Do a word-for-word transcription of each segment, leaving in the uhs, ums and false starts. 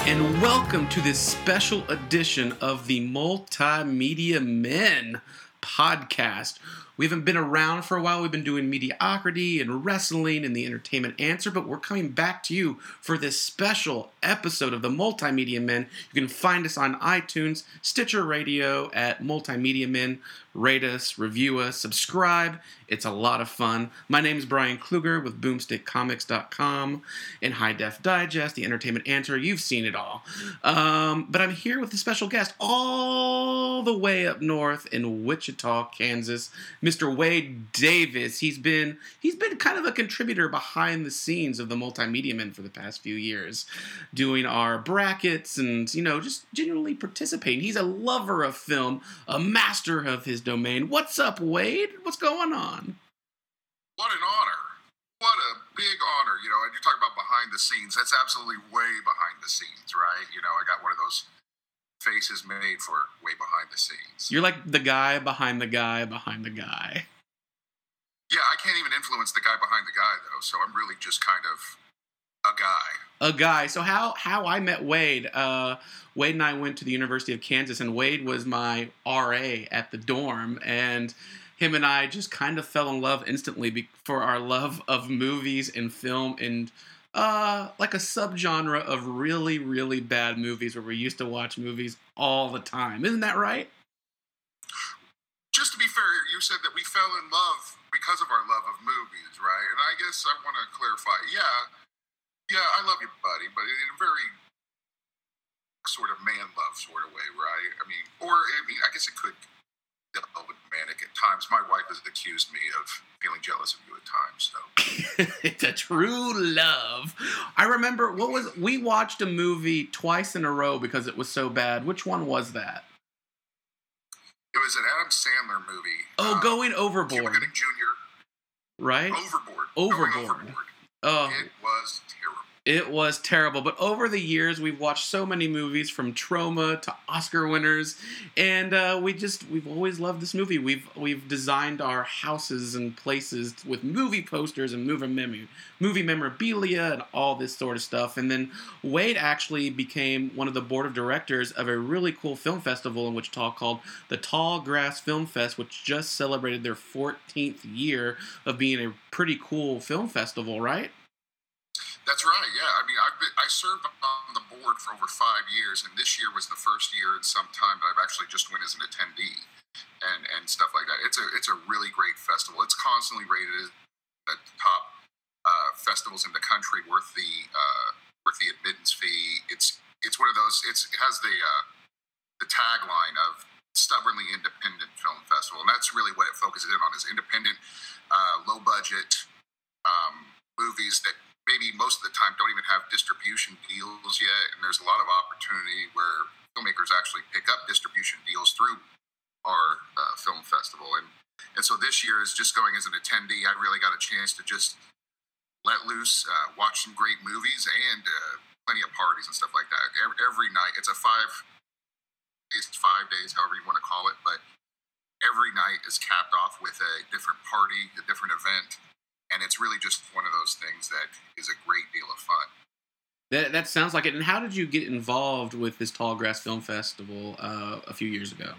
and welcome to this special edition of the Multimedia Men podcast. We haven't been around for a while. We've been doing mediocrity and wrestling and the entertainment answer, but we're coming back to you for this special episode of the Multimedia Men. You can find us on iTunes, Stitcher Radio at Multimedia Men. Rate us, review us, subscribe. It's a lot of fun. My name is Brian Kluger with boomstick comics dot com and High Def Digest, the entertainment answer. You've seen it all. Um, but I'm here with a special guest all the way up north in Wichita, Kansas, Mister Wade Davis. He's been he's been kind of a contributor behind the scenes of the Multimedia Men for the past few years, doing our brackets and, you know, just genuinely participating. He's a lover of film, a master of his domain. What's up, Wade? What's going on? What an honor. What a big honor. You know, and you talk about behind the scenes. That's absolutely way behind the scenes, right? You know, I got one of those faces made for way behind the scenes. You're like the guy behind the guy behind the guy. Yeah, I can't even influence the guy behind the guy, though, so I'm really just kind of a guy. A guy. So how how I met Wade, uh, Wade and I went to the University of Kansas, and Wade was my R A at the dorm, and him and I just kind of fell in love instantly be- for our love of movies and film and uh, like a subgenre of really, really bad movies where we used to watch movies all the time. Isn't that right? Just to be fair, you said that we fell in love because of our love of movies, right? And I guess I want to clarify, yeah, yeah, I love you, buddy, but in a very sort of man love sort of way, right? I mean, or, I mean, I guess it could delve romantic at times. My wife has accused me of feeling jealous of you at times, so. It's a true love. I remember, what was, we watched a movie twice in a row because it was so bad. Which one was that? It was an Adam Sandler movie. Oh, uh, Going Overboard. Cuba Gooding Junior Right? Overboard. Overboard. Going Overboard. Oh. It was terrible. It was terrible, but over the years, we've watched so many movies from Troma to Oscar winners, and uh, we just, we've always loved this movie. We've we've designed our houses and places with movie posters and movie, mem- movie memorabilia and all this sort of stuff, and then Wade actually became one of the board of directors of a really cool film festival in Wichita called the Tall Grass Film Fest, which just celebrated their fourteenth year of being a pretty cool film festival, right? That's right, yeah. I mean, I've been, I served on the board for over five years, and this year was the first year in some time that I've actually just went as an attendee and, and stuff like that. It's a it's a really great festival. It's constantly rated at the top uh, festivals in the country, worth the uh, worth the admittance fee. It's it's one of those. It's, it has the uh, the tagline of stubbornly independent film festival, and that's really what it focuses in on: is independent, uh, low budget um, movies that maybe most of the time don't even have distribution deals yet, and there's a lot of opportunity where filmmakers actually pick up distribution deals through our uh, film festival. And and so this year is just going as an attendee. I really got a chance to just let loose, uh, watch some great movies, and uh, plenty of parties and stuff like that. Every, every night, it's a five days, five days, however you want to call it, but every night is capped off with a different party, a different event. And it's really just one of those things that is a great deal of fun. That that sounds like it. And how did you get involved with this Tall Grass Film Festival uh, a few years ago?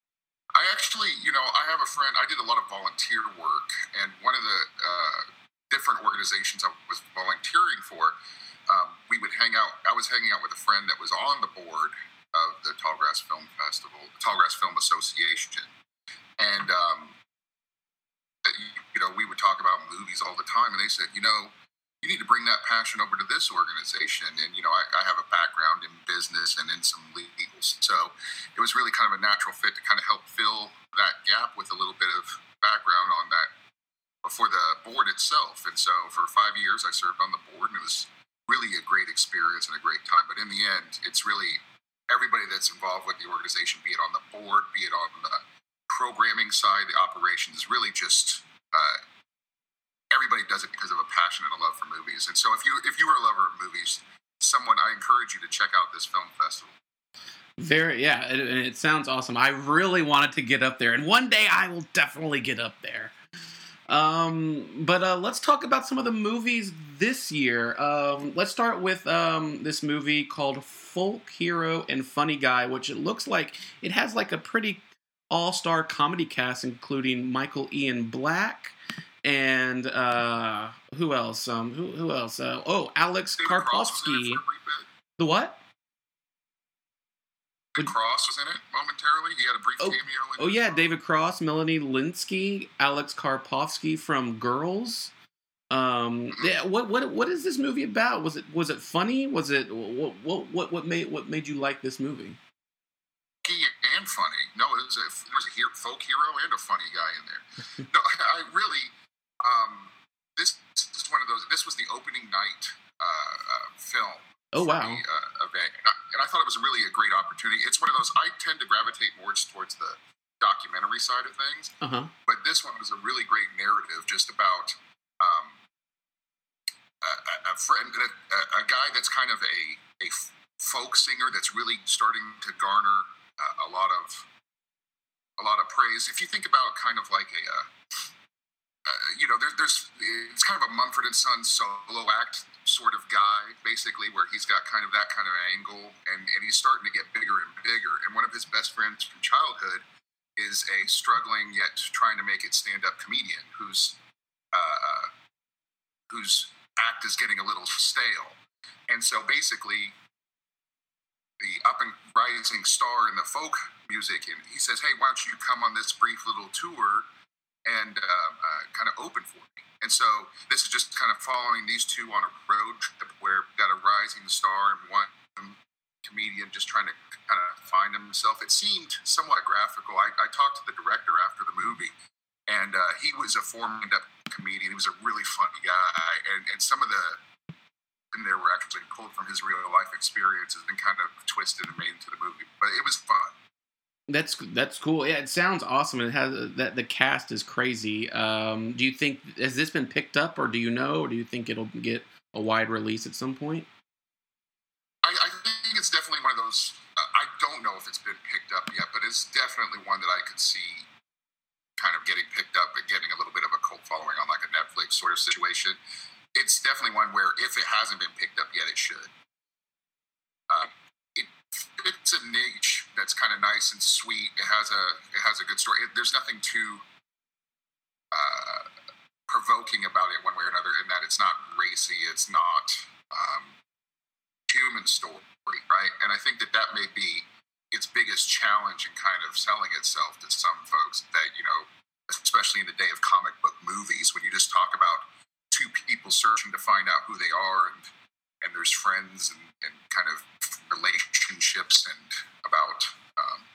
I actually, you know, I have a friend, I did a lot of volunteer work, and one of the uh, different organizations I was volunteering for, um, we would hang out, I was hanging out with a friend that was on the board of the Tall Grass Film Festival, Tall Grass Film Association. And, um, you know, we would talk about movies all the time, and they said, you know, you need to bring that passion over to this organization. And, you know, I, I have a background in business and in some legals. So it was really kind of a natural fit to kind of help fill that gap with a little bit of background on that for the board itself. And so for five years, I served on the board, and it was really a great experience and a great time. But in the end, it's really everybody that's involved with the organization, be it on the board, be it on the programming side, the operations, is really just uh, everybody does it because of a passion and a love for movies. And so if you if you are a lover of movies, someone, I encourage you to check out this film festival. Very, yeah, and it, it sounds awesome. I really wanted to get up there, and one day I will definitely get up there. Um, but uh, let's talk about some of the movies this year. Um, let's start with um, this movie called Folk Hero and Funny Guy, which it looks like it has like a pretty all-star comedy cast, including Michael Ian Black and uh, who else? Um, who who else? Uh, oh, Alex David Cross was in it Karpovsky. for a brief bit. The what? David Cross was in it momentarily. He had a brief Oh, cameo. In Oh it. yeah, David Cross, Melanie Linsky, Alex Karpovsky from Girls. Um, Mm-hmm. yeah, what what what is this movie about? Was it was it funny? Was it what what what what made what made you like this movie? Funny and funny. No, it was a there was a hero, folk hero and a funny guy in there. No, I, I really. Um, this, this is one of those. This was the opening night uh, uh, film. Oh for wow! The, uh, event, and I, and I thought it was really a great opportunity. It's one of those. I tend to gravitate more towards the documentary side of things, Uh huh. but this one was a really great narrative, just about um, a, a, a friend, a, a guy that's kind of a a folk singer that's really starting to garner uh, a lot of a lot of praise. If you think about kind of like a, uh, uh, you know, there, there's it's kind of a Mumford and Sons solo act sort of guy, basically, where he's got kind of that kind of angle, and, and he's starting to get bigger and bigger. And one of his best friends from childhood is a struggling yet trying to make it stand-up comedian who's uh, whose act is getting a little stale. And so basically, the up and rising star in the folk music, and he says, "Hey, why don't you come on this brief little tour and uh, uh, kind of open for me?" And so this is just kind of following these two on a road trip where we've got a rising star and one comedian just trying to kind of find himself. It seemed somewhat graphical. I, I talked to the director after the movie, and uh, he was a former stand-up comedian. He was a really funny guy, and, and some of the in there were actually pulled from his real life experiences and kind of twisted and made into the movie. But it was fun. That's that's cool. Yeah, it sounds awesome. It has that the cast is crazy. Um, do you think has this been picked up, or do you know, or do you think it'll get a wide release at some point? I, I think it's definitely one of those. Uh, I don't know if it's been picked up yet, but it's definitely one that I could see kind of getting picked up and getting a little bit of a cult following on like a Netflix sort of situation. It's definitely one where if it hasn't been picked up yet, it should. Uh, it fits a niche that's kind of nice and sweet. It has a it has a good story. It, there's nothing too uh, provoking about it one way or another. In that it's not racy. It's not um, human story, right? And I think that that may be its biggest challenge in kind of selling itself to some folks. That, you know, especially in the day of comic book movies, when you just talk about two people searching to find out who they are, and and there's friends and, and kind of relationships, and about um,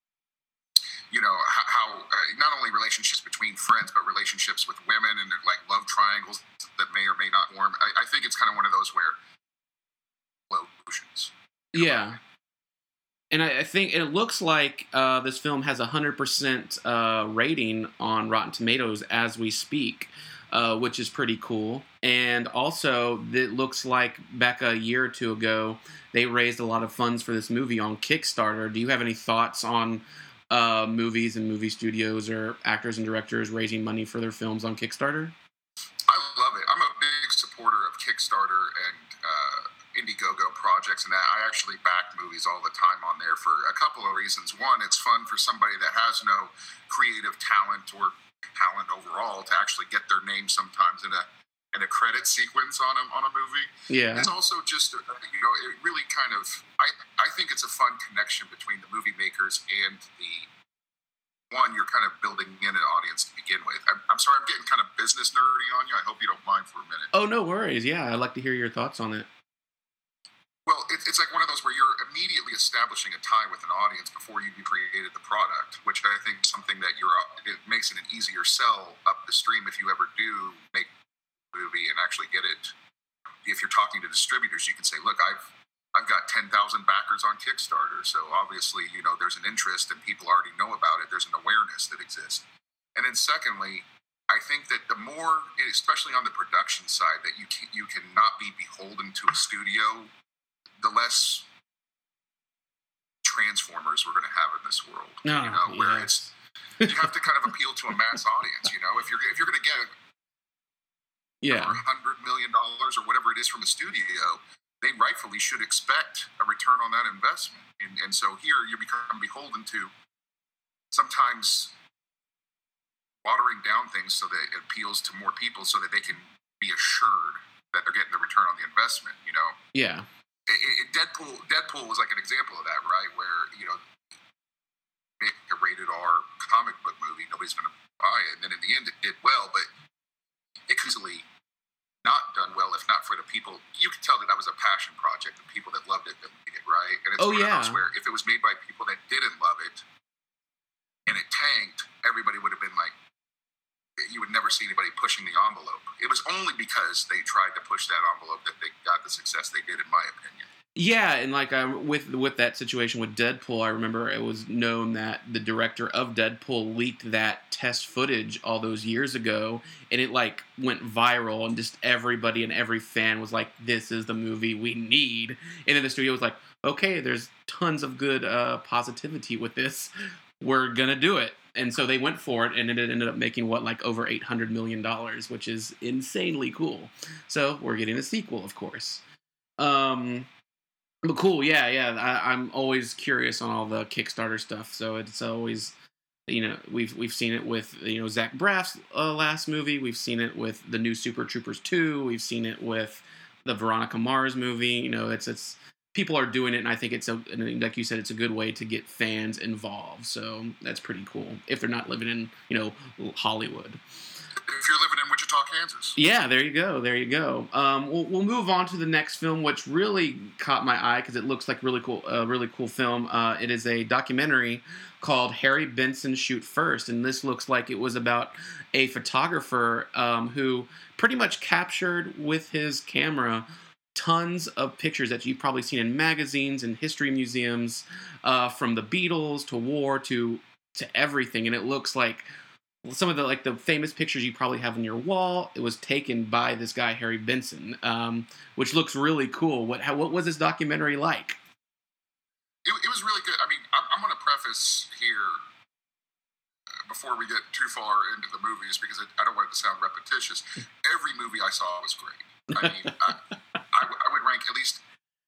you know how, how uh, not only relationships between friends but relationships with women, and like love triangles that may or may not form. I, I think it's kind of one of those where low emotions. Yeah. And I, I think it looks like uh, this film has a hundred percent uh, rating on Rotten Tomatoes as we speak. Uh, which is pretty cool. And also, it looks like back a year or two ago, they raised a lot of funds for this movie on Kickstarter. Do you have any thoughts on uh, movies and movie studios or actors and directors raising money for their films on Kickstarter? I love it. I'm a big supporter of Kickstarter and uh, Indiegogo projects, and that I actually back movies all the time on there for a couple of reasons. One, it's fun for somebody that has no creative talent or talent overall to actually get their name sometimes in a in a credit sequence on a on a movie. Yeah. It's also just, you know, it really kind of, I, I think it's a fun connection between the movie makers and the one you're kind of building in an audience to begin with. I'm, I'm sorry, I'm getting kind of business nerdy on you. I hope you don't mind for a minute. Oh, no worries. Yeah, I'd like to hear your thoughts on it. Well, it, it's like one of those where you're immediately establishing a tie with an audience before you created the product, which I think is something that you're, it makes it an easier sell up the stream if you ever do make a movie and actually get it. If you're talking to distributors, you can say, look, I've I've got ten thousand backers on Kickstarter, so obviously, you know, there's an interest and people already know about it. There's an awareness that exists. And then secondly, I think that the more, especially on the production side, that you can, you cannot be beholden to a studio, the less Transformers we're going to have in this world. No, you know, where yes. it's you have to kind of appeal to a mass audience. You know, if you're if you're going to get yeah, a hundred million dollars or whatever it is from a studio, they rightfully should expect a return on that investment. And and so here you become beholden to sometimes watering down things so that it appeals to more people, so that they can be assured that they're getting the return on the investment. You know. Yeah. It, it, Deadpool. Deadpool was like an example of that, right? Where you know. A rated R comic book movie, nobody's going to buy it, and then in the end it did well, but it could easily not done well if not for the people. You could tell that that was a passion project, the people that loved it that made it, right? And it's oh, one yeah. of those where if it was made by people that didn't love it and it tanked, everybody would have been like, you would never see anybody pushing the envelope. It was only because they tried to push that envelope that they got the success they did, in my opinion. Yeah, and like um, with with that situation with Deadpool, I remember it was known that the director of Deadpool leaked that test footage all those years ago, and it like went viral, and just everybody and every fan was like, "This is the movie we need." And then the studio was like, "Okay, there's tons of good uh, positivity with this. We're gonna do it." And so they went for it, and it ended up making what like over eight hundred million dollars, which is insanely cool. So we're getting a sequel, of course. Um. But cool, yeah, yeah. I, I'm always curious on all the Kickstarter stuff, so it's always, you know, we've we've seen it with you know Zach Braff's uh, last movie. We've seen it with the new Super Troopers two. We've seen it with the Veronica Mars movie. You know, it's it's people are doing it, and I think it's a like you said, it's a good way to get fans involved. So that's pretty cool if they're not living in you know Hollywood. If you're living in Wichita, Kansas. Yeah, there you go. There you go. Um, we'll, we'll move on to the next film, which really caught my eye because it looks like really cool, a uh, really cool film. Uh, it is a documentary called Harry Benson Shoot First, and this looks like it was about a photographer um, who pretty much captured with his camera tons of pictures that you've probably seen in magazines and history museums, uh, from the Beatles to war to to everything, and it looks like. Some of the like the famous pictures you probably have on your wall. It was taken by this guy Harry Benson, um, which looks really cool. What how, what was this documentary like? It, it was really good. I mean, I'm, I'm going to preface here uh, before we get too far into the movies because it, I don't want it to sound repetitious. Every movie I saw was great. I mean, I, I, I would rank at least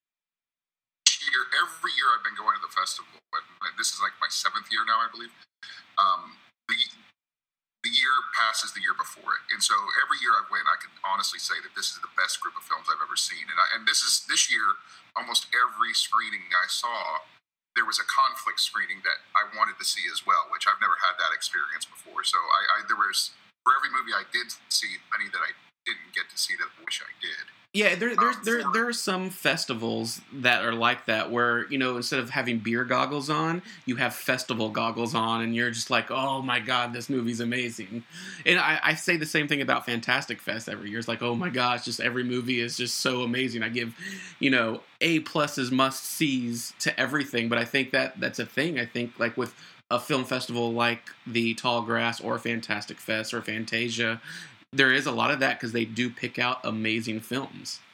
year every year I've been going to the festival. But this is like my seventh year now, I believe. Um, the The year passes the year before it, and so every year I went, I can honestly say that this is the best group of films I've ever seen. And I, and this is this year, almost every screening I saw, there was a conflict screening that I wanted to see as well, which I've never had that experience before. So I, I there was for every movie I did see, many that I didn't get to see that I wish I did. Yeah, there, there's, Um, there, for- there are some festivals that are like that where, you know, instead of having beer goggles on, you have festival goggles on, and you're just like, oh my God, this movie's amazing. And I, I say the same thing about Fantastic Fest every year. It's like, oh my gosh, just every movie is just so amazing. I give, you know, A pluses, must sees to everything, but I think that that's a thing. I think like with a film festival like the Tall Grass or Fantastic Fest or Fantasia, there is a lot of that because they do pick out amazing films.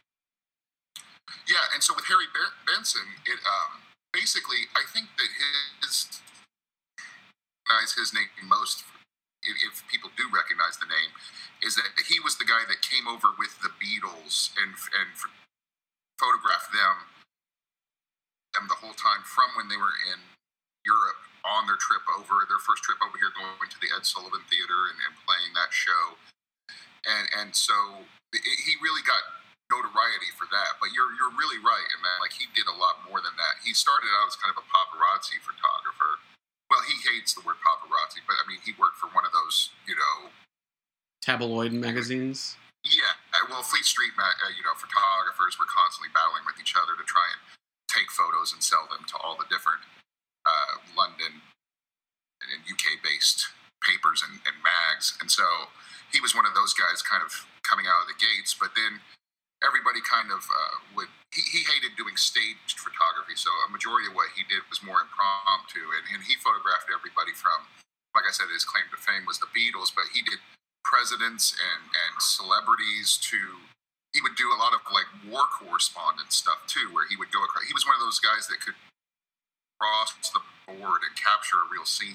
Yeah, and so with Harry Benson, it um, basically, I think that his recognize his name most, if, if people do recognize the name, is that he was the guy that came over with the Beatles and and photographed them, them the whole time from when they were in Europe on their trip over, their first trip over here, going to the Ed Sullivan Theater and, and playing that show. And and so it, he really got notoriety for that. But you're you're really right in that, like, he did a lot more than that. He started out as kind of a paparazzi photographer. Well, he hates the word paparazzi, but I mean, he worked for one of those, you know, tabloid magazines. Yeah, well, Fleet Street, uh, you know, photographers were constantly battling with each other to try and take photos and sell them to all the different uh, London and U K-based papers and, and mags. And so he was one of those guys kind of coming out of the gates, but then everybody kind of uh, would, he, he hated doing staged photography, so a majority of what he did was more impromptu, and, and he photographed everybody from, like I said, his claim to fame was the Beatles, but he did presidents and, and celebrities to, he would do a lot of like war correspondence stuff too, where he would go across, he was one of those guys that could cross the board and capture a real scene like nobody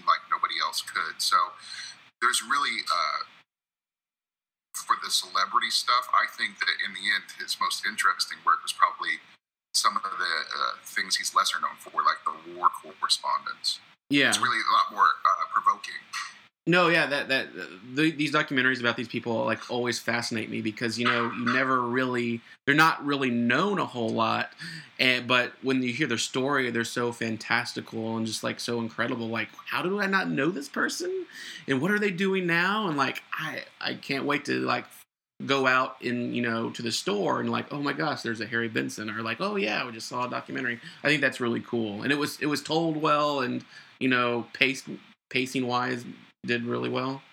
nobody else could. So there's really, uh, for the celebrity stuff, I think that in the end, his most interesting work was probably some of the uh, things he's lesser known for, like the war correspondence. Yeah. It's really a lot more uh, provoking. No, yeah, that that the, these documentaries about these people like always fascinate me because you know you never really they're not really known a whole lot, and but when you hear their story, they're so fantastical and just like so incredible. Like, how do I not know this person? And what are they doing now? And like, I I can't wait to like go out in you know to the store and like, oh my gosh, there's a Harry Benson, or like, oh yeah, we just saw a documentary. I think that's really cool, and it was it was told well, and you know, pace pacing wise. Did really well?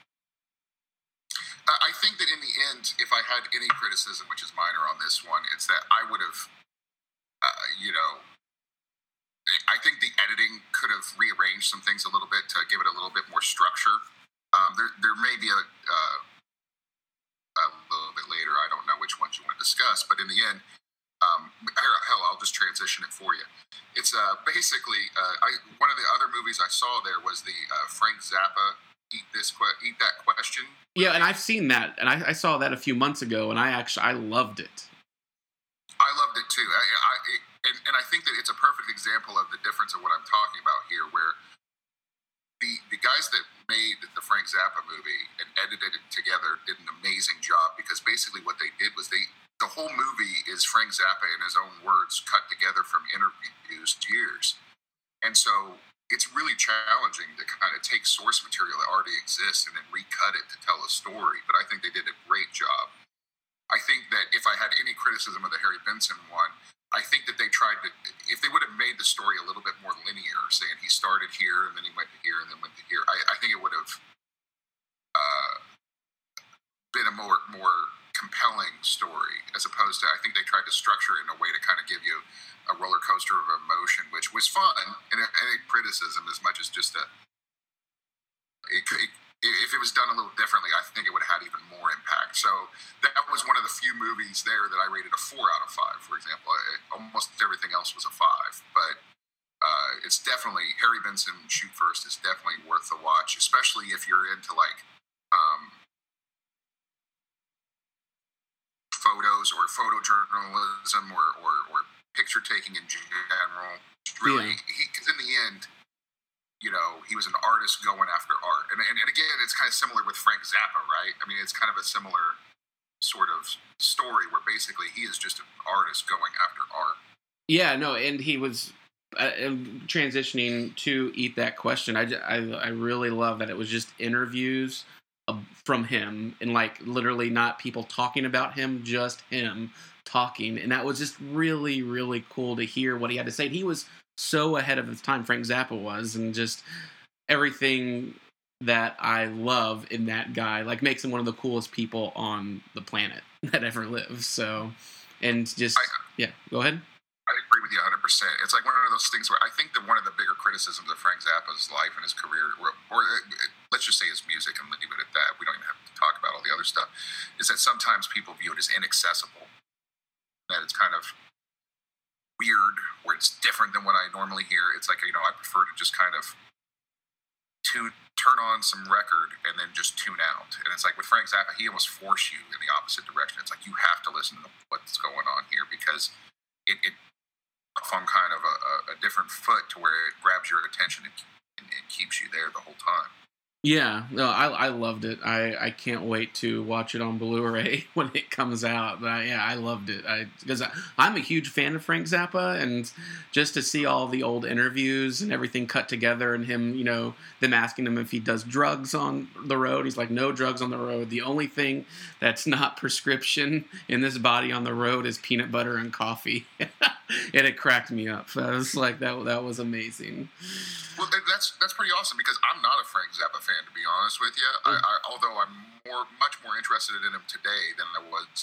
I think that in the end, if I had any criticism, which is minor on this one, it's that I would have, uh, you know, I think the editing could have rearranged some things a little bit to give it a little bit more structure. Um, there, there may be a, uh, a little bit later, I don't know which ones you want to discuss, but in the end, um, hell, I'll just transition it for you. It's uh, basically, uh, I, one of the other movies I saw there was the uh, Frank Zappa Eat this que- eat that question. Yeah, and I've seen that, and I, I saw that a few months ago, and I actually I loved it. I loved it too. I, I it, and, and I think that it's a perfect example of the difference of what I'm talking about here, where the the guys that made the Frank Zappa movie and edited it together did an amazing job, because basically what they did was they the whole movie is Frank Zappa in his own words cut together from interviews years, and so it's really challenging to kind of take source material that already exists and then recut it to tell a story. But I think they did a great job. I think that if I had any criticism of the Harry Benson one, I think that they tried to, if they would have made the story a little bit more linear, saying he started here and then he went to here and then went to here, I, I think it would have uh, been a more more compelling story, as opposed to, I think they tried to structure it in a way to kind of give you a roller coaster of emotion, which was fun and a, and a criticism as much as just a. It, it, if it was done a little differently, I think it would have had even more impact. So that was one of the few movies there that I rated a four out of five. For example, it, almost everything else was a five, but uh, it's definitely Harry Benson Shoot First is definitely worth the watch, especially if you're into like. Um, photos or photojournalism or, or, or picture taking in general. Really, because yeah. in the end, you know, he was an artist going after art. And, and, and again, it's kind of similar with Frank Zappa, right? I mean, it's kind of a similar sort of story where basically he is just an artist going after art. Yeah, no, and he was uh, transitioning to Eat That Question. I, I, I really love that it was just interviews from him, and like literally not people talking about him, just him talking, and that was just really really cool to hear what he had to say. He was so ahead of his time, Frank Zappa was, and just everything that I love in that guy like makes him one of the coolest people on the planet that ever lived. So, and just I, yeah, go ahead. I agree with you one hundred percent. It's like one of those things where I think that one of the bigger criticisms of Frank Zappa's life and his career, or, or let's just say his music and leave it at that, we don't even have to talk about all the other stuff, is that sometimes people view it as inaccessible. That it's kind of weird, or it's different than what I normally hear. It's like, you know, I prefer to just kind of to turn on some record and then just tune out. And it's like with Frank Zappa, he almost forced you in the opposite direction. It's like you have to listen to what's going on here, because it, it on kind of a, a different foot to where it grabs your attention and, and, and keeps you there the whole time. Yeah, no, I I loved it. I, I can't wait to watch it on Blu-ray when it comes out. But I, yeah, I loved it. I because I, I'm a huge fan of Frank Zappa, and just to see all the old interviews and everything cut together, and him, you know, them asking him if he does drugs on the road. He's like, no drugs on the road. The only thing that's not prescription in this body on the road is peanut butter and coffee. And it cracked me up. I was like, that that was amazing. Well, that's that's pretty awesome, because I'm not a Frank Zappa fan, to be honest with you. I, I, although I'm more, much more interested in him today than I was,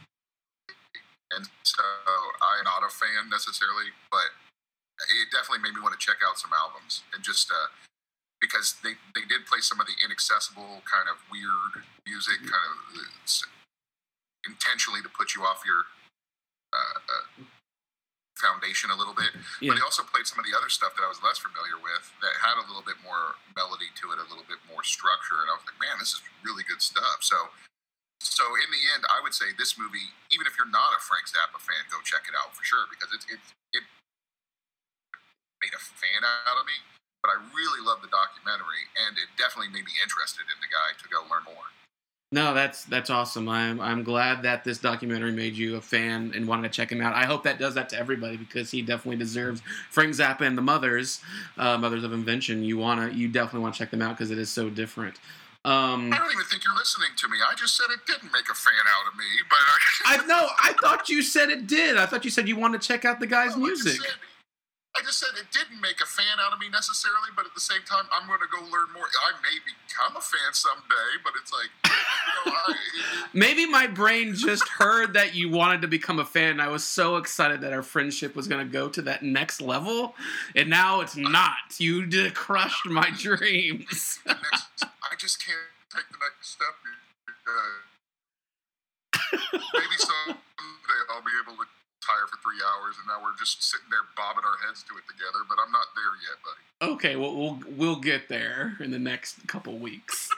and so I'm not a fan necessarily. But it definitely made me want to check out some albums, and just uh, because they they did play some of the inaccessible kind of weird music, kind of intentionally to put you off your uh, uh, foundation a little bit. Yeah. But he also played some of the other stuff that I was less familiar with that had a little bit more melody to it, a little bit more structure. And I was like, man, this is really good stuff. So, so in the end, I would say this movie, even if you're not a Frank Zappa fan, go check it out for sure, because it, it, it made a fan out of me. But I really love the documentary, and it definitely made me interested in the guy to go learn more. No, that's that's awesome. I'm I'm glad that this documentary made you a fan and wanted to check him out. I hope that does that to everybody, because he definitely deserves Frank Zappa and the Mothers, uh, Mothers of Invention. You wanna you definitely want to check them out because it is so different. Um, I don't even think you're listening to me. I just said it didn't make a fan out of me, but I, I no, I thought you said it did. I thought you said you wanted to check out the guy's no, music. I just, said, I just said it didn't make a fan out of me necessarily, but at the same time, I'm going to go learn more. I may become a fan someday, but it's like, you know, I, Maybe my brain just heard that you wanted to become a fan, and I was so excited that our friendship was going to go to that next level, and now it's not. You did crushed my dreams. next, I just can't take the next step. Uh, maybe someday I'll be able to tire for three hours, and now we're just sitting there bobbing our heads to it together, but I'm not there yet, buddy. Okay, well, we'll we'll get there in the next couple weeks.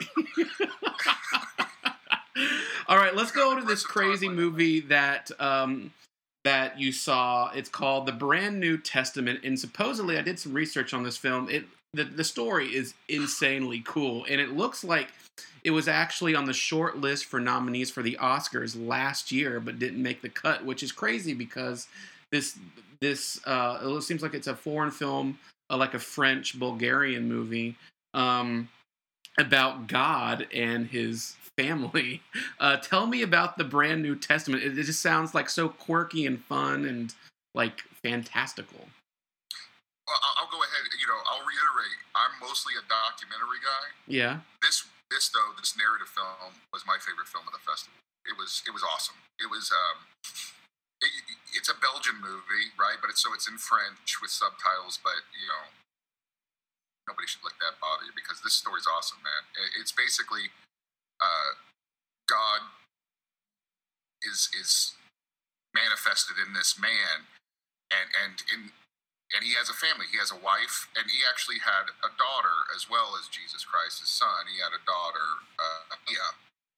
All right, let's go to this crazy movie that um, that you saw. It's called The Brand New Testament, and supposedly I did some research on this film. It the the story is insanely cool, and it looks like it was actually on the short list for nominees for the Oscars last year, but didn't make the cut, which is crazy because this this uh, it seems like it's a foreign film, uh, like a French Bulgarian movie um, about God and his family. Uh, tell me about The Brand New Testament. It, it just sounds like so quirky and fun and like fantastical. Well, I'll go ahead. You know, I'll reiterate. I'm mostly a documentary guy. Yeah. This this though, this narrative film was my favorite film of the festival. It was it was awesome. It was um, it, it's a Belgian movie, right? But it's so it's in French with subtitles. But you know, nobody should let that bother you, because this story's awesome, man. It, it's basically uh, God is is manifested in this man, and and in and he has a family. He has a wife, and he actually had a daughter as well as Jesus Christ, his son. He had a daughter, uh, Ia.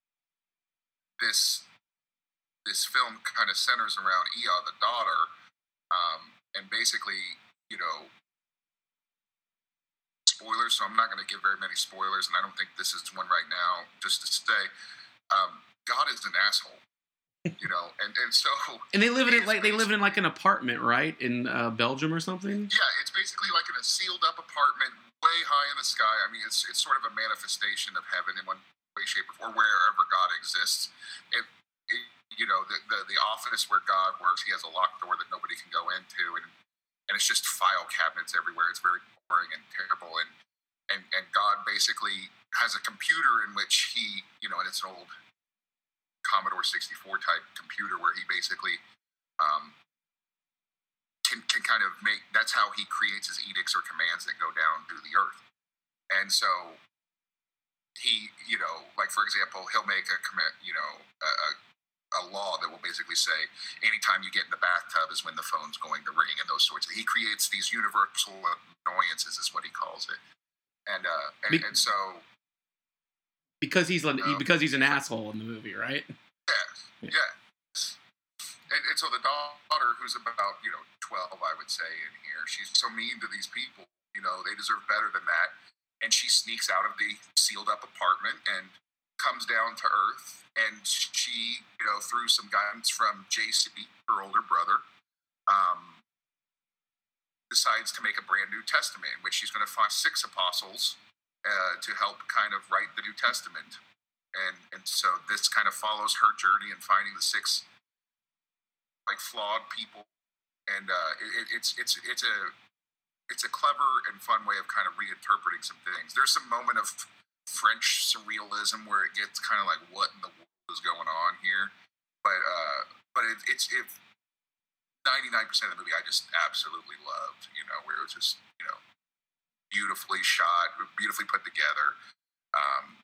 This this film kind of centers around Ia, the daughter, um, and basically, you know, spoilers. So I'm not going to give very many spoilers, and I don't think this is one right now. Just to say, um, God is an asshole. You know, and, and so and they live in it like they live in like an apartment, right, in uh, Belgium or something. Yeah, it's basically like in a sealed up apartment, way high in the sky. I mean, it's it's sort of a manifestation of heaven in one way, shape, or form, wherever God exists. It, it, you know, the, the the office where God works, he has a locked door that nobody can go into, and and it's just file cabinets everywhere. It's very boring and terrible, and and and God basically has a computer in which he, you know, and it's an old Commodore sixty-four type computer where he basically um, can, can kind of make, that's how he creates his edicts or commands that go down through the earth. And so he, you know, like for example, he'll make a command, you know, a, a, a law that will basically say anytime you get in the bathtub is when the phone's going to ring, and those sorts of, he creates these universal annoyances is what he calls it. And, uh, and, Be- and so, Because he's No. because he's an asshole in the movie, right? Yeah, yes. And, and so the daughter, who's about, you know, twelve, I would say, in here, she's so mean to these people. You know, they deserve better than that. And she sneaks out of the sealed up apartment and comes down to earth. And she, you know, through some guidance from J C, her older brother, um, decides to make a brand new testament in which she's going to find six apostles Uh, to help kind of write the New Testament. And and so this kind of follows her journey in finding the six like flawed people. And uh, it, it's it's it's a it's a clever and fun way of kind of reinterpreting some things. There's some moment of French surrealism where it gets kind of like, what in the world is going on here? But uh, but it, it's if ninety-nine percent of the movie I just absolutely loved. You know, where it was just, you know, beautifully shot, beautifully put together. Um,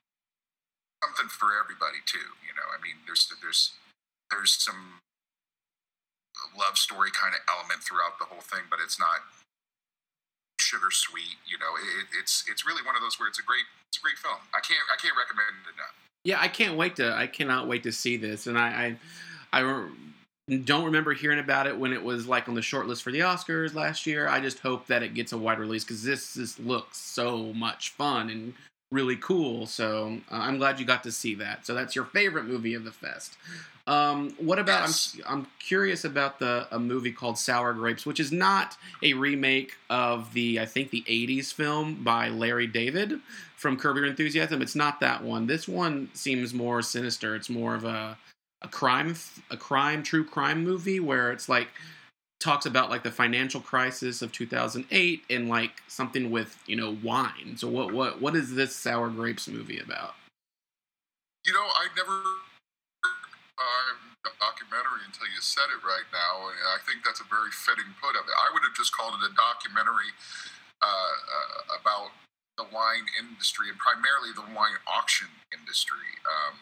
something for everybody too, you know. I mean, there's there's there's some love story kind of element throughout the whole thing, but it's not sugar sweet. You know, it, it's it's really one of those where it's a great it's a great film. I can't I can't recommend it enough. Yeah, I can't wait to I cannot wait to see this, and I I, I don't remember hearing about it when it was like on the short list for the Oscars last year. I just hope that it gets a wide release because this this looks so much fun and really cool. So uh, I'm glad you got to see that. So that's your favorite movie of the fest. Um, what about? Yes. I'm I'm curious about the a movie called Sour Grapes, which is not a remake of the I think the eighties film by Larry David from Curb Your Enthusiasm. It's not that one. This one seems more sinister. It's more of a a crime a crime true crime movie where it's like talks about like the financial crisis of two thousand eight and like something with, you know, wine. So what what what is this Sour Grapes movie about? You know, I never um, a documentary until you said it right now, and I think that's a very fitting put of it. I would have just called it a documentary uh, uh, about the wine industry and primarily the wine auction industry. Um,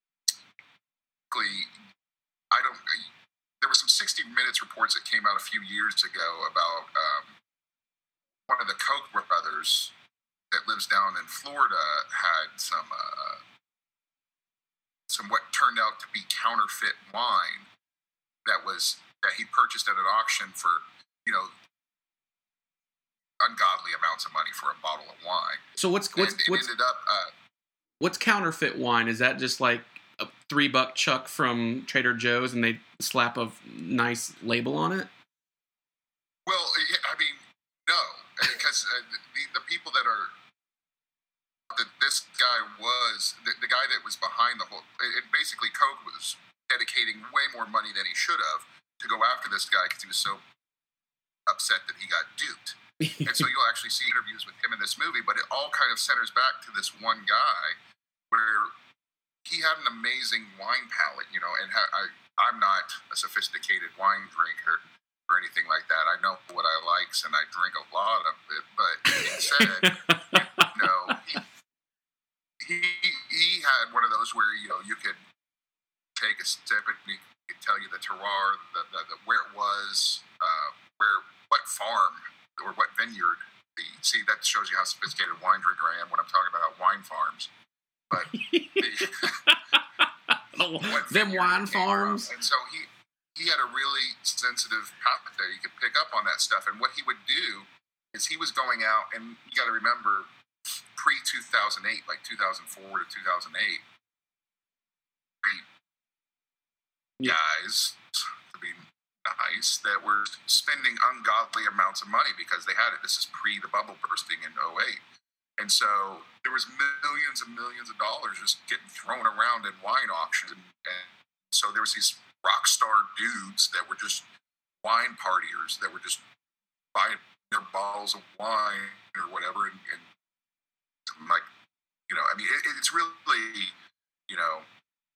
I don't. There were some sixty minutes reports that came out a few years ago about um, one of the Koch brothers that lives down in Florida had some. Uh, some what turned out to be counterfeit wine that was that he purchased at an auction for, you know, ungodly amounts of money for a bottle of wine. So what's what's and it what's ended up uh, what's counterfeit wine? Is that just like a three buck chuck from Trader Joe's and they slap a nice label on it? Well, I mean, no, because uh, the, the people that are that this guy was the, the guy that was behind the whole. It, basically, Koch was dedicating way more money than he should have to go after this guy because he was so upset that he got duped. And so you'll actually see interviews with him in this movie, but it all kind of centers back to this one guy where he had an amazing wine palate, you know. And ha- I, I'm not a sophisticated wine drinker or anything like that. I know what I likes, and I drink a lot of it. But he said, you know, he, he he had one of those where, you know, you could take a sip and he could tell you the terroir, the, the, the where it was, uh, where what farm or what vineyard. The see that shows you how sophisticated wine drinker I am when I'm talking about wine farms. But the, them wine farms, from. And so he he had a really sensitive palate that he could pick up on that stuff. And what he would do is he was going out, and you got to remember, pre two thousand eight, like two thousand four to two thousand eight, guys, to be nice, that were spending ungodly amounts of money because they had it. This is pre the bubble bursting in oh eight. And so there was millions and millions of dollars just getting thrown around in wine auctions. And, and so there was these rock star dudes that were just wine partiers that were just buying their bottles of wine or whatever. And, and like, you know, I mean, it, it's really, you know,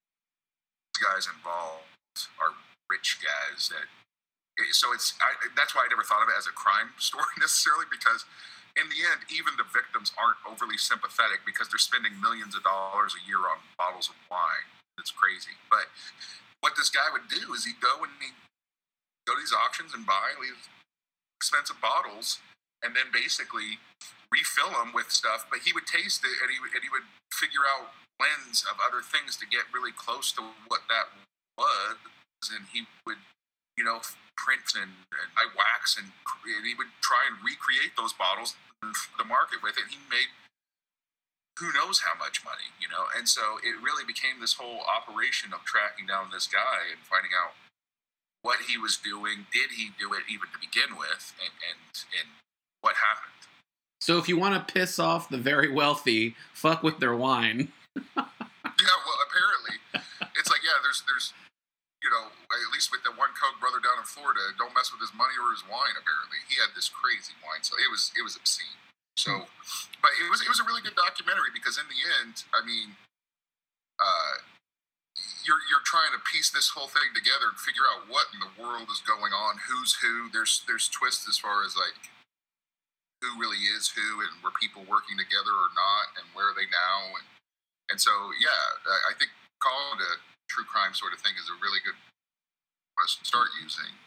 guys involved are rich guys that, so it's, I, that's why I never thought of it as a crime story necessarily, because in the end, even the victims aren't overly sympathetic because they're spending millions of dollars a year on bottles of wine. It's crazy. But what this guy would do is he'd go and he'd go to these auctions and buy these expensive bottles and then basically refill them with stuff. But he would taste it and he would, and he would figure out blends of other things to get really close to what that was. And he would, you know, print and, and I wax and, and he would try and recreate those bottles in the market with it. He made who knows how much money, you know. And so it really became this whole operation of tracking down this guy and finding out what he was doing. Did he do it even to begin with? And and, and what happened? So if you want to piss off the very wealthy, fuck with their wine. Yeah, well, apparently it's like, yeah, there's there's you know, at least with the one Koch brother down in Florida, don't mess with his money or his wine. Apparently, he had this crazy wine, so it was it was obscene. So, but it was it was a really good documentary because in the end, I mean, uh, you're you're trying to piece this whole thing together and figure out what in the world is going on, who's who. There's there's twists as far as like who really is who, and were people working together or not, and where are they now, and and so yeah, I, I think calling it a true crime sort of thing is a really good question to start using.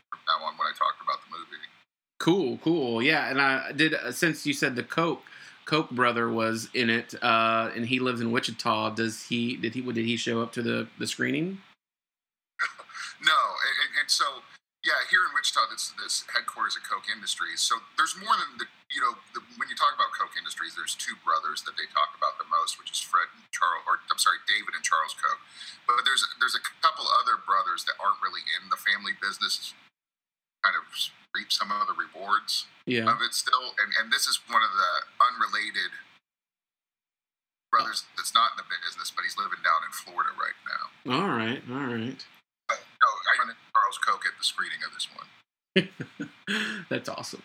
from now on when I talk about the movie. Cool, cool. Yeah, and I did, uh, since you said the Koch, Koch brother was in it, uh, and he lives in Wichita, does he, did he, did he show up to the, the screening? No, and, and so, yeah, here in Wichita, this this headquarters of Koch Industries. So there's more than the, you know, the, when you talk about Koch Industries, there's two brothers that they talk about the most, which is Fred and Charles, or I'm sorry, David and Charles Koch. But there's there's a couple other brothers that aren't really in the family business, kind of reap some of the rewards yeah. of it still. And and this is one of the unrelated brothers that's not in the business, but he's living down in Florida right now. All right, all right. But, no, I run into Charles Koch at the screening of this one. That's awesome.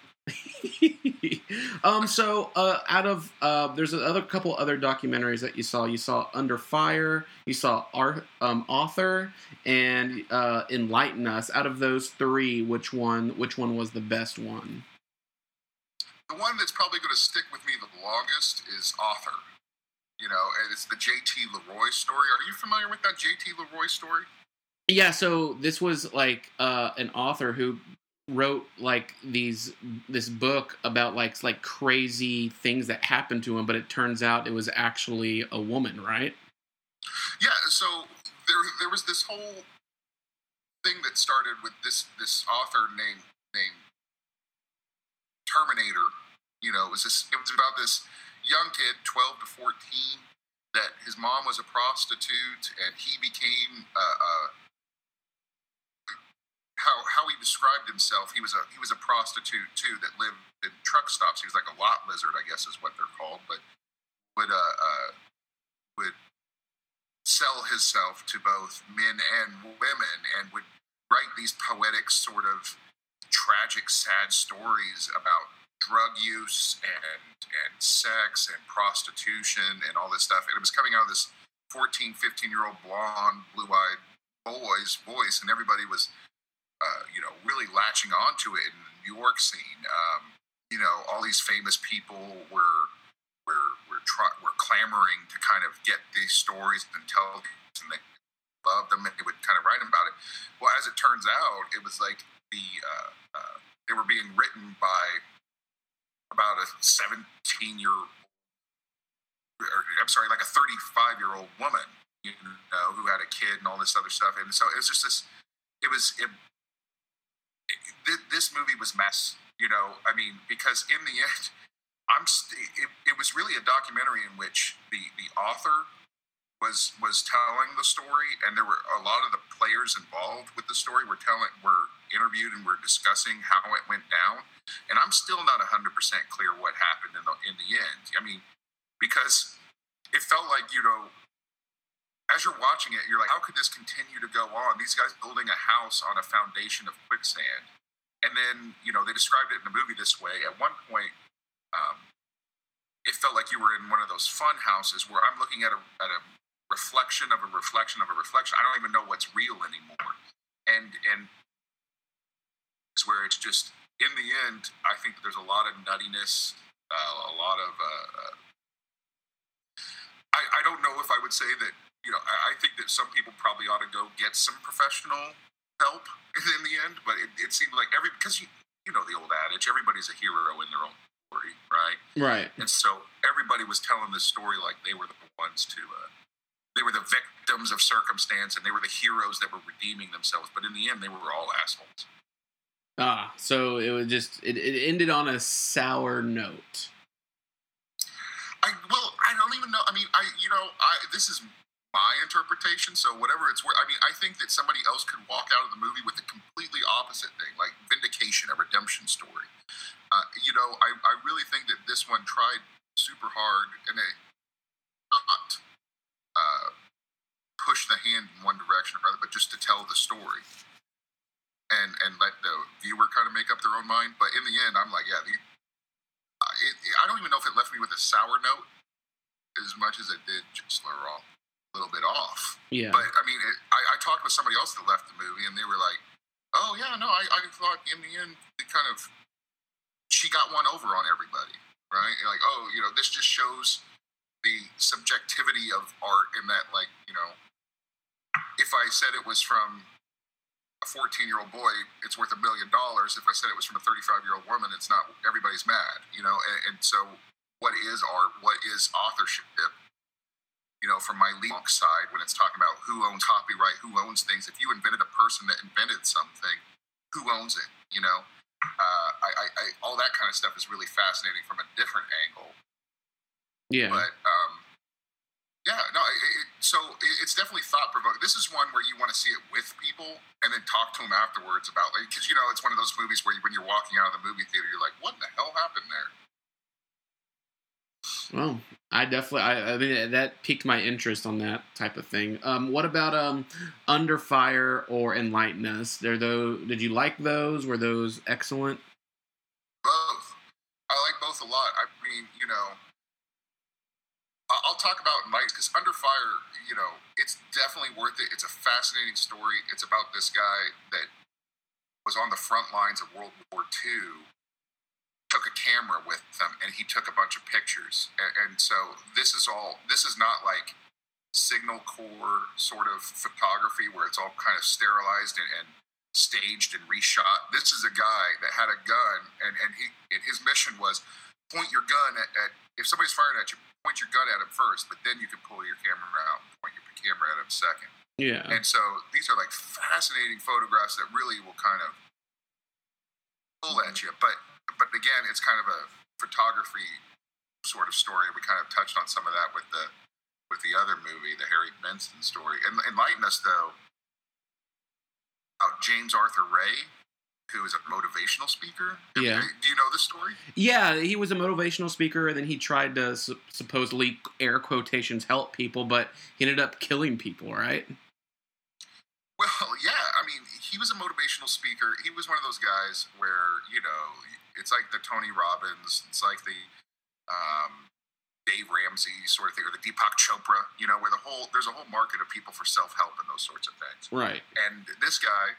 um, so uh, out of uh, there's another couple other documentaries that you saw. You saw Under Fire, you saw Ar- um, Author, and uh, Enlighten Us. Out of those three, which one which one was the best one? The one that's probably going to stick with me the longest is Author. You know, and it's the J T Leroy story. Are you familiar with that J T Leroy story? Yeah. So this was like uh, an author who wrote like these this book about like like crazy things that happened to him, but it turns out it was actually a woman, right? Yeah, so there there was this whole thing that started with this this author named named Terminator. You know, it was this it was about this young kid, twelve to fourteen, that his mom was a prostitute, and he became uh, uh How, how he described himself, he was a he was a prostitute too that lived in truck stops. He was like a lot lizard, I guess is what they're called, but would uh, uh would sell himself to both men and women, and would write these poetic sort of tragic, sad stories about drug use and and sex and prostitution and all this stuff. And it was coming out of this fourteen, fifteen year old blonde, blue eyed boy's voice, and everybody was Uh, you know, really latching onto it in the New York scene. Um, you know, all these famous people were were were, try- were clamoring to kind of get these stories and tell these, and they loved them, and they would kind of write about it. Well, as it turns out, it was like the uh, uh, they were being written by about a seventeen year, or, I'm sorry, like a thirty-five year old woman, you know, who had a kid and all this other stuff, and so it was just this. It was. It, This movie was mess, you know. I mean, because in the end, I'm. St- it, it was really a documentary in which the, the author was was telling the story, and there were a lot of the players involved with the story were telling were interviewed and were discussing how it went down. And I'm still not one hundred percent clear what happened in the in the end. I mean, because it felt like, you know, as you're watching it, you're like, how could this continue to go on? These guys building a house on a foundation of quicksand. And then, you know, they described it in the movie this way. At one point, um, it felt like you were in one of those fun houses where I'm looking at a, at a reflection of a reflection of a reflection. I don't even know what's real anymore. And, and it's where it's just, in the end, I think there's a lot of nuttiness, uh, a lot of, uh, uh, I, I don't know if I would say that, you know, I, I think that some people probably ought to go get some professional help in the end, but it, it seemed like every, because you, you know the old adage, everybody's a hero in their own story, right? Right. And so everybody was telling this story like they were the ones to, uh, they were the victims of circumstance, and they were the heroes that were redeeming themselves, but in the end, they were all assholes. Ah, so it was just, it, it ended on a sour note. I, well, I don't even know, I mean, I, you know, I, this is my interpretation, so whatever it's worth. I mean, I think that somebody else could walk out of the movie with a completely opposite thing, like vindication, a redemption story. Uh, you know, I, I really think that this one tried super hard and it not uh, push the hand in one direction or other, but just to tell the story and and let the viewer kind of make up their own mind. But in the end, I'm like, yeah, the, it, it, I don't even know if it left me with a sour note as much as it did just a little bit off. Yeah. But I mean, it, I, I talked with somebody else that left the movie, and they were like, "Oh yeah, no, I, I thought in the end it kind of she got one over on everybody, right? Like, oh, you know, this just shows the subjectivity of art in that, like, you know, if I said it was from a fourteen-year-old boy, it's worth a million dollars. If I said it was from a thirty-five-year-old woman, it's not. Everybody's mad, you know. And, and so, what is art? What is authorship? You know, from my legal side, when it's talking about who owns copyright, who owns things. If you invented a person that invented something, who owns it? You know, uh, I, I, I, all that kind of stuff is really fascinating from a different angle. Yeah. But um, yeah, no. It, it, so it, it's definitely thought provoking. This is one where you want to see it with people and then talk to them afterwards about, like, because you know, it's one of those movies where you, when you're walking out of the movie theater, you're like, what the hell happened there? Well, I definitely, I, I mean, that piqued my interest on that type of thing. Um, what about um, Under Fire or Enlighten Us? They're those, did you like those? Were those excellent? Both. I like both a lot. I mean, you know, I'll talk about Enlighten, because Under Fire, you know, it's definitely worth it. It's a fascinating story. It's about this guy that was on the front lines of World War Two. Took a camera with him and he took a bunch of pictures, and, and so this is all this is not like Signal Corps sort of photography where it's all kind of sterilized and, and staged and reshot. This is a guy that had a gun, and, and he and his mission was point your gun at, at if somebody's firing at you, point your gun at him first, but then you can pull your camera out and point your camera at him second. Yeah. And so these are like fascinating photographs that really will kind of pull at you, but But again, it's kind of a photography sort of story. We kind of touched on some of that with the with the other movie, the Harry Benson story. And Enlighten Us, though, about James Arthur Ray, who is a motivational speaker. Yeah. Do you know this story? Yeah, he was a motivational speaker, and then he tried to su- supposedly, air quotations, help people, but he ended up killing people, right? Well, yeah. I mean, he was a motivational speaker. He was one of those guys where, you know, it's like the Tony Robbins, it's like the um, Dave Ramsey sort of thing, or the Deepak Chopra, you know, where the whole, there's a whole market of people for self-help and those sorts of things. Right. And this guy,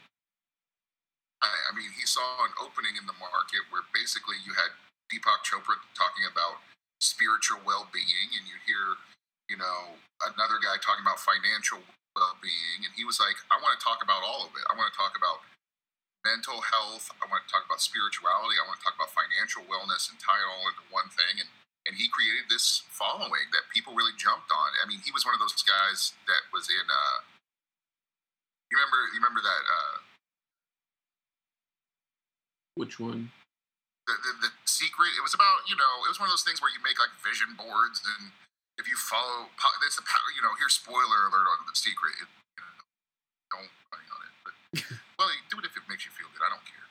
I, I mean, he saw an opening in the market where basically you had Deepak Chopra talking about spiritual well-being, and you hear, you know, another guy talking about financial well-being, and he was like, I want to talk about all of it. I want to talk about mental health, I want to talk about spirituality, I want to talk about financial wellness, and tie it all into one thing. And and he created this following that people really jumped on. I mean, he was one of those guys that was in uh you remember you remember that uh Which one? The, the the Secret. It was about, you know, it was one of those things where you make like vision boards, and if you follow, it's the power, you know, here's spoiler alert on The Secret. It, you know, don't money on it, but well, do it if it makes you feel good. I don't care.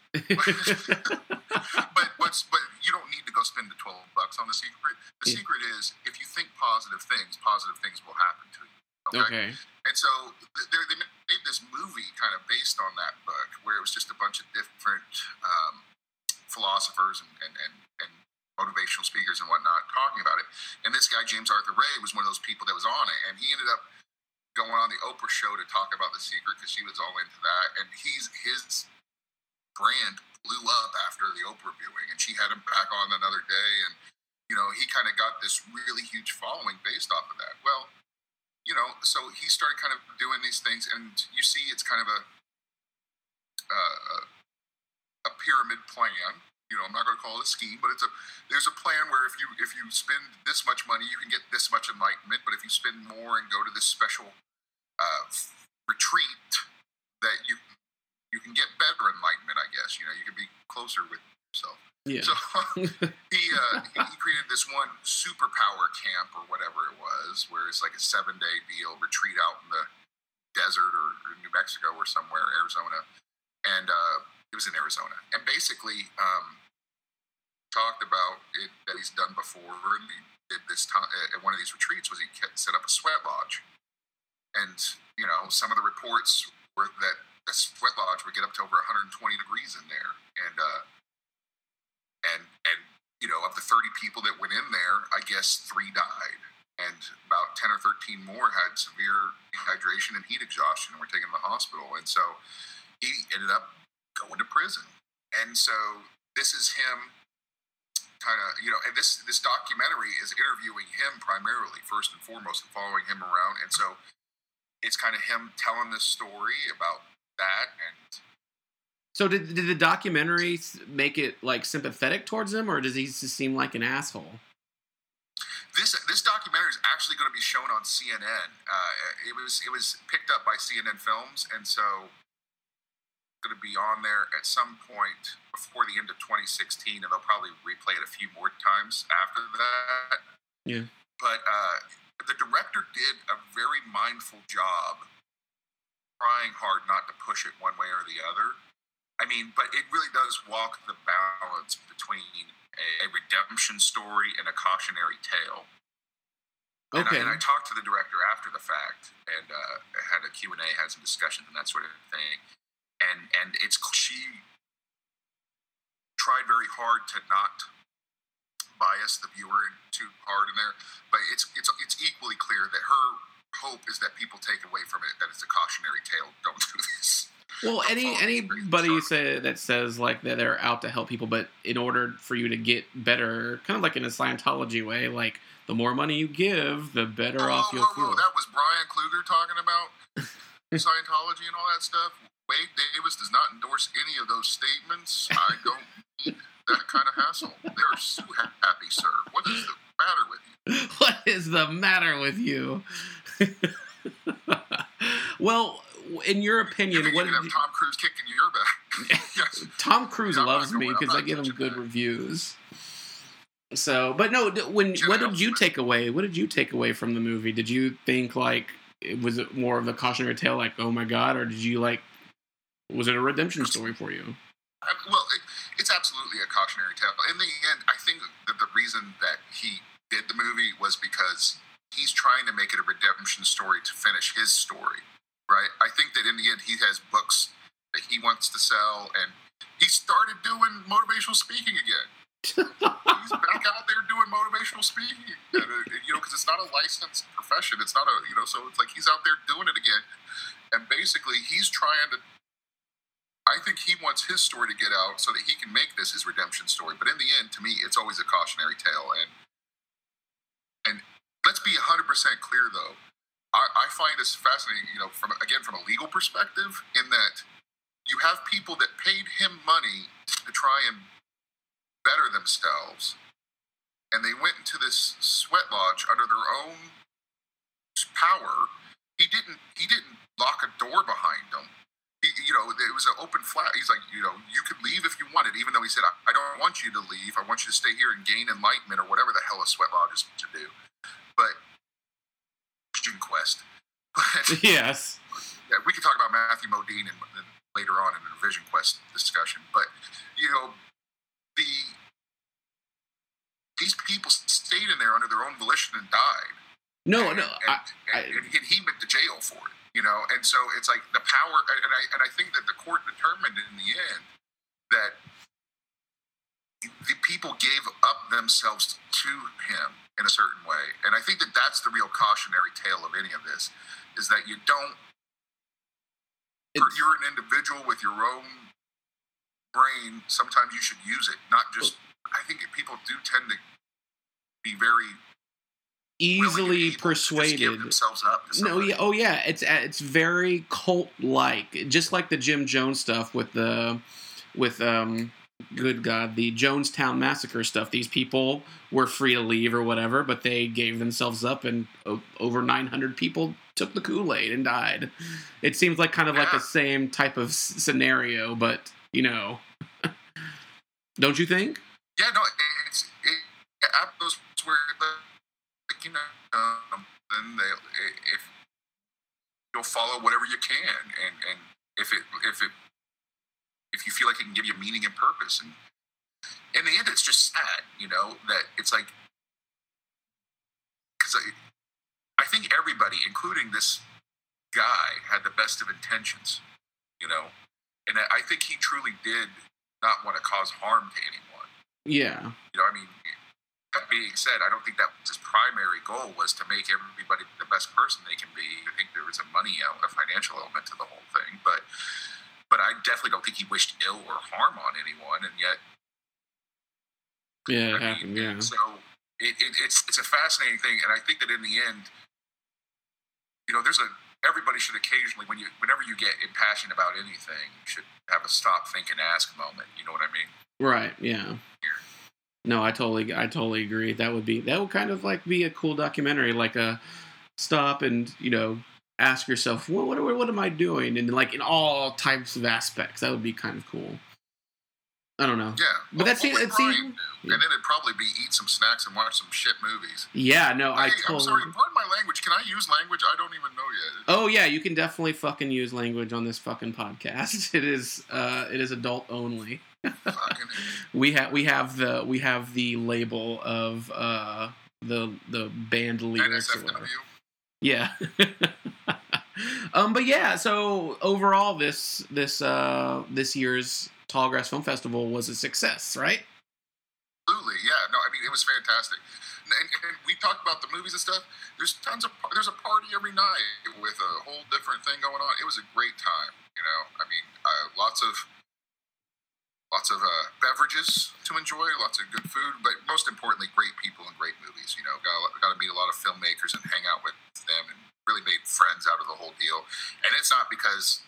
but what's but you don't need to go spend the twelve bucks on The Secret. The Yeah. secret is if you think positive things, positive things will happen to you. Okay. Okay. And so they, they made this movie kind of based on that book, where it was just a bunch of different um, philosophers and, and, and, and motivational speakers and whatnot talking about it. And this guy, James Arthur Ray, was one of those people that was on it. And he ended up going on the Oprah show to talk about The Secret because she was all into that. And he's his brand blew up after the Oprah viewing. And she had him back on another day. And, you know, he kind of got this really huge following based off of that. Well, you know, so he started kind of doing these things. And you see it's kind of a, uh, a pyramid plan. You know, I'm not going to call it a scheme, but it's a there's a plan where if you if you spend this much money, you can get this much enlightenment. But if you spend more and go to this special uh, retreat, that you you can get better enlightenment. I guess, you know, you can be closer with yourself. Yeah. So he uh, he created this one superpower camp or whatever it was, where it's like a seven day deal retreat out in the desert or, or New Mexico or somewhere, Arizona, and uh, it was in Arizona, and basically. Um, talked about it that he's done before, and he did this time at one of these retreats was he kept, set up a sweat lodge, and you know some of the reports were that the sweat lodge would get up to over one hundred twenty degrees in there, and uh, and and you know of the thirty people that went in there, I guess three died, and about ten or thirteen more had severe dehydration and heat exhaustion and were taken to the hospital, and so he ended up going to prison, and so this is him. Kind of, you know, and this this documentary is interviewing him primarily, first and foremost, and following him around. And so it's kind of him telling this story about that. And So did did the documentary make it like sympathetic towards him, or does he just seem like an asshole? This this documentary is actually going to be shown on C N N. Uh, it was it was picked up by C N N Films, and so it's going to be on there at some point before the end of twenty sixteen, and they'll probably replay it a few more times after that. Yeah. But uh, the director did a very mindful job, trying hard not to push it one way or the other. I mean, but it really does walk the balance between a, a redemption story and a cautionary tale. Okay. And I, and I talked to the director after the fact, and uh, had a Q and A, had some discussions and that sort of thing. And and it's she tried very hard to not bias the viewer too hard in there, but it's it's it's equally clear that her hope is that people take away from it that it's a cautionary tale. Don't do this. Well, Don't any follow these anybody you crazy say that says like that they're out to help people, but in order for you to get better, kind of like in a Scientology way, like the more money you give, the better Oh, off whoa, you'll whoa, feel. that was Brian Kluger talking about Scientology and all that stuff. Wade Davis does not endorse any of those statements. I don't need that kind of hassle. They're so happy, sir. What is the matter with you? What is the matter with you? Well, in your opinion, You what can did have you, Tom Cruise kicking your back. Yes. Tom Cruise Yeah, I'm loves not me going- I'm because I not give him touching good that. reviews. So, but no, d- when Yeah, what that did was you nice. take away? What did you take away from the movie? Did you think like it was it more of a cautionary tale, like oh my god, or did you like was it a redemption story for you? I, well, it, it's absolutely a cautionary tale. In the end, I think that the reason that he did the movie was because he's trying to make it a redemption story to finish his story, right? I think that in the end, he has books that he wants to sell, and he started doing motivational speaking again. He's back out there doing motivational speaking, and, uh, you know, because it's not a licensed profession. It's not a, you know, so it's like he's out there doing it again, and basically he's trying to. I think he wants his story to get out so that he can make this his redemption story. But in the end, to me, it's always a cautionary tale. And and let's be one hundred percent clear, though. I, I find this fascinating, you know, from again, from a legal perspective, in that you have people that paid him money to try and better themselves. And they went into this sweat lodge under their own power. He didn't, he didn't lock a door behind them. He, you know, it was an open flat. He's like, you know, you could leave if you wanted, even though he said, I, I don't want you to leave. I want you to stay here and gain enlightenment or whatever the hell a sweat lodge is to do. But, Vision Quest. But, Yes. yeah, we can talk about Matthew Modine and, and later on in the Vision Quest discussion. But, you know, the these people stayed in there under their own volition and died. No, and, no. and, I, I, and, and he went to jail for it. You know, and so it's like the power, and I and I think that the court determined in the end that the people gave up themselves to him in a certain way, and I think that that's the real cautionary tale of any of this, is that you don't. It's- You're an individual with your own brain. Sometimes you should use it, not just. I think that people do tend to be very easily Just persuaded. give themselves up to No, somebody. yeah, oh yeah, it's it's very cult-like, just like the Jim Jones stuff with the with um, good God, the Jonestown Massacre stuff. These people were free to leave or whatever, but they gave themselves up, and o- over nine hundred people took the Kool-Aid and died. It seems like kind of like Yeah. the same type of s- scenario, but you know, don't you think? Yeah, no, it's it, it those where like, you know, um, then they if you'll follow whatever you can, and and if it if it if you feel like it can give you meaning and purpose, and in the end, it's just sad, you know, that it's like because I, I think everybody, including this guy, had the best of intentions, you know, and I think he truly did not want to cause harm to anyone. Yeah. You know, I mean, that being said, I don't think that was his primary goal was to make everybody the best person they can be. I think there was a money element, a financial element to the whole thing, but but I definitely don't think he wished ill or harm on anyone, and yet, Yeah, it I mean, happened, yeah. So it, it, it's it's a fascinating thing, and I think that in the end, you know, there's a everybody should occasionally, when you, whenever you get impassioned about anything, you should have a stop, think, and ask moment. You know what I mean? Right. Yeah. No, I totally, I totally agree. That would be, that would kind of like be a cool documentary, like a stop and, you know, ask yourself, what, what, what am I doing? And like in all types of aspects, that would be kind of cool. I don't know. Yeah. But that's it. It's And then it'd probably be eat some snacks and watch some shit movies. Yeah, no, hey, I totally. I'm sorry, pardon my language. Can I use language? I don't even know yet. Oh yeah, you can definitely fucking use language on this fucking podcast. It is, uh, it is adult only. we have, we have the, we have the label of uh, the the band lyrics. Or whatever. Yeah. um, but yeah, so overall, this this uh this year's Tallgrass Film Festival was a success, right? Absolutely, yeah. No, I mean it was fantastic. And, and we talked about the movies and stuff. There's tons of there's a party every night with a whole different thing going on. It was a great time, you know. I mean, uh, lots of lots of uh, beverages to enjoy, lots of good food, but most importantly, great people and great movies. You know, got got to meet a lot of filmmakers and hang out with them, and really made friends out of the whole deal. And it's not because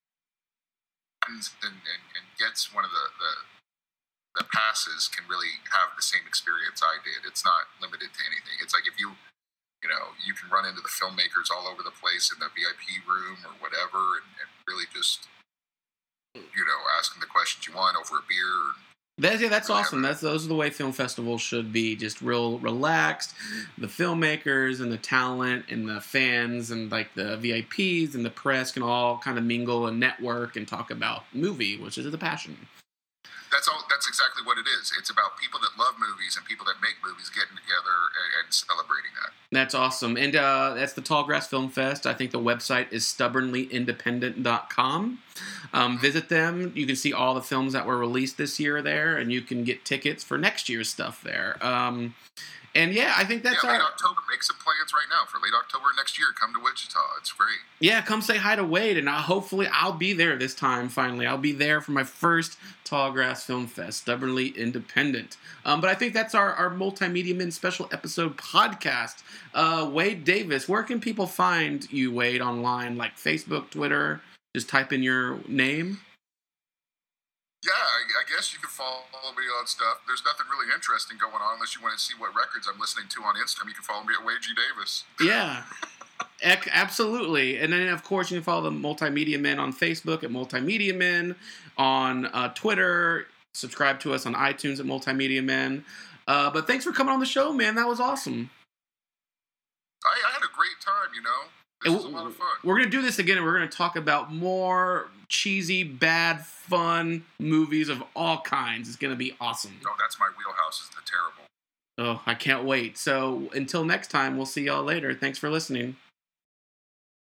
and, and, and gets one of the, the the passes can really have the same experience I did. It's not limited to anything. It's like if you you know you can run into the filmmakers all over the place in the V I P room or whatever, and, and really just you know ask them the questions you want over a beer. That's yeah, that's awesome. That's those are the way film festivals should be. Just real relaxed. The filmmakers and the talent and the fans and like the V I Ps and the press can all kind of mingle and network and talk about movie, which is the passion. That's all. That's exactly what it is. It's about people that love movies and people that make movies getting together and, and celebrating that. That's awesome. And uh, that's the Tallgrass Film Fest. I think the website is stubbornly independent dot com. Um, visit them. You can see all the films that were released this year there, and you can get tickets for next year's stuff there. Um, and yeah, I think that's yeah, late our... October. Make some plans right now for late October next year. Come to Wichita. It's great. Yeah, come say hi to Wade, and I'll, hopefully I'll be there this time, finally. I'll be there for my first Tallgrass Film Fest, Stubbornly Independent. Um, but I think that's our, our Multimedia Men special episode podcast. Uh, Wade Davis, where can people find you, Wade, online? Like Facebook, Twitter? Just type in your name? Yeah, I, I guess you can follow me on stuff. There's nothing really interesting going on unless you want to see what records I'm listening to on Instagram. You can follow me at Wade G. Davis. Yeah, Ec- absolutely. And then, of course, you can follow the Multimedia Men on Facebook at Multimedia Men, on uh, Twitter. Subscribe to us on iTunes at Multimedia Men. Uh, but thanks for coming on the show, man. That was awesome. I, I had a great time, you know. This was a lot of fun. We're going to do this again, and we're going to talk about more cheesy, bad, fun movies of all kinds. It's going to be awesome. No, that's my wheelhouse, is the terrible. Oh, I can't wait. So until next time, we'll see y'all later. Thanks for listening.